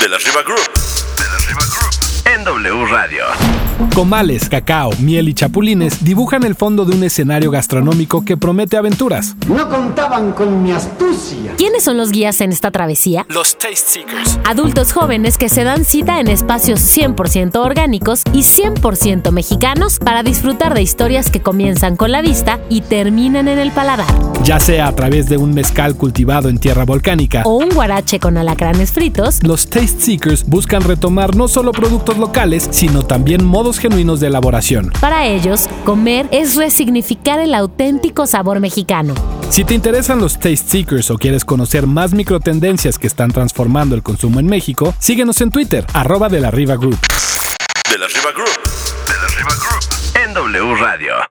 De la Riva Group. En W Radio. Comales, cacao, miel y chapulines dibujan el fondo de un escenario gastronómico que promete aventuras. No contaban con mi astucia. ¿Quiénes son los guías en esta travesía? Los Taste Seekers. Adultos jóvenes que se dan cita en espacios 100% orgánicos y 100% mexicanos para disfrutar de historias que comienzan con la vista y terminan en el paladar. Ya sea a través de un mezcal cultivado en tierra volcánica O un guarache con alacranes fritos, los Taste Seekers buscan retomar no solo productos locales, sino también modos genuinos de elaboración. para ellos, comer es resignificar el auténtico sabor mexicano. Si te interesan los Taste Seekers o quieres conocer más microtendencias que están transformando el consumo en México, síguenos en Twitter, @de la Riva Group. De la Riva Group. En W Radio.